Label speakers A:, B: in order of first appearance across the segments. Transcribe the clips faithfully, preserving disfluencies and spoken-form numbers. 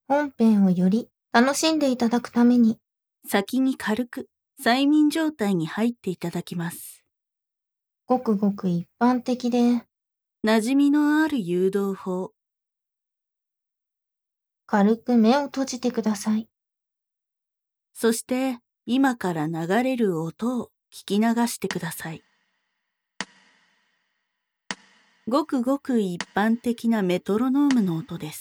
A: 本編をより楽しんでいただくために、
B: 先に軽く催眠状態に入っていただきます。
A: ごくごく一般的で、
B: 馴染みのある誘導法。
A: 軽く目を閉じてください。
B: そして今から流れる音を聞き流してください。ごくごく一般的なメトロノームの音です。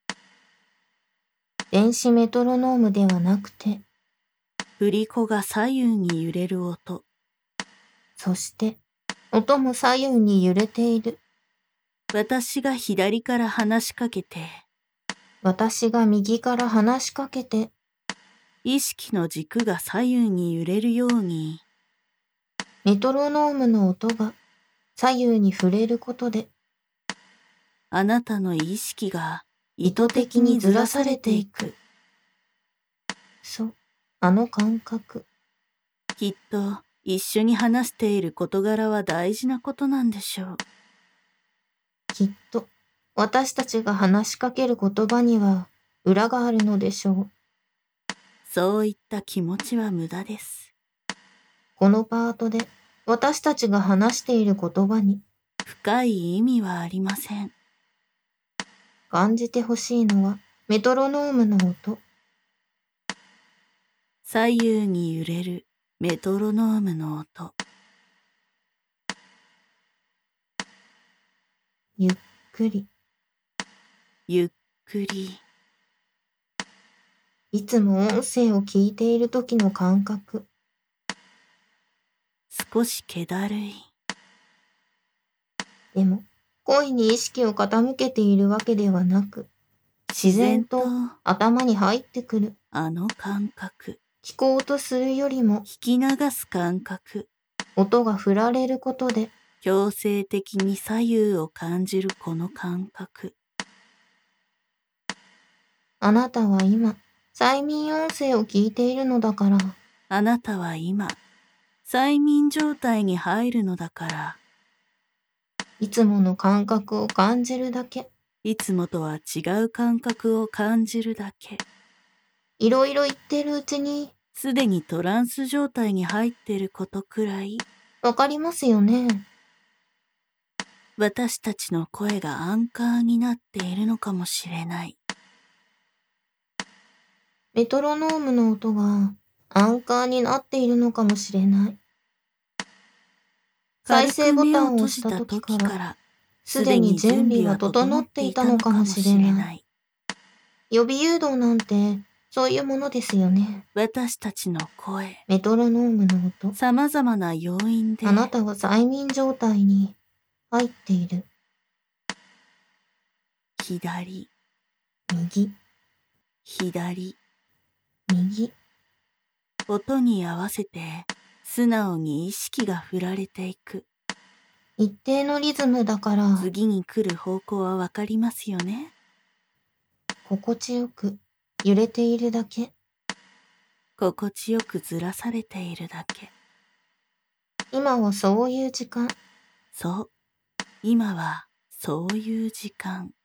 A: 電子メトロノームではなくて、
B: 振り子が左右に揺れる音。
A: そして音も左右に揺れている。
B: 私が左から話しかけて、
A: 私が右から話しかけて、
B: 意識の軸が左右に揺れるように、
A: メトロノームの音が左右に触れることで、
B: あなたの意識が
A: 意図的にずらされていく。そう、あの感覚。
B: きっと一緒に話している事柄は大事なことなんでしょう。
A: きっと私たちが話しかける言葉には裏があるのでしょう。
B: そういった気持ちは無駄です。
A: このパートで私たちが話している言葉に
B: 深い意味はありません。
A: 感じてほしいのはメトロノームの音。
B: 左右に揺れるメトロノームの音。
A: ゆっくり、
B: ゆっくり、
A: いつも音声を聞いている時の感覚。
B: 少し気だるい。
A: でも声に意識を傾けているわけではなく、自然と頭に入ってくる。
B: あの感覚。
A: 聞こうとするよりも
B: 聞き流す感覚。
A: 音が振られることで
B: 強制的に左右を感じるこの感覚。
A: あなたは今催眠音声を聞いているのだから、
B: あなたは今催眠状態に入るのだから、
A: いつもの感覚を感じるだけ。
B: いつもとは違う感覚を感じるだけ。
A: いろいろ言ってるうちに
B: すでにトランス状態に入っていることくらい、
A: わかりますよね。
B: 私たちの声がアンカーになっているのかもしれない。
A: メトロノームの音がアンカーになっているのかもしれない。再生ボタンを押した時からすでに準備は整っていたのかもしれない。予備誘導なんてそういうものですよね。
B: 私たちの声、
A: メトロノームの音。
B: 様々な要因で、
A: あなたは催眠状態に入っている。
B: 左、
A: 右、
B: 左、
A: 右。
B: 音に合わせて素直に意識が振られていく。
A: 一定のリズムだから
B: 次に来る方向はわかりますよね。
A: 心地よく揺れているだけ。
B: 心地よくずらされているだけ。
A: 今はそういう時間。
B: そう、今はそういう時間。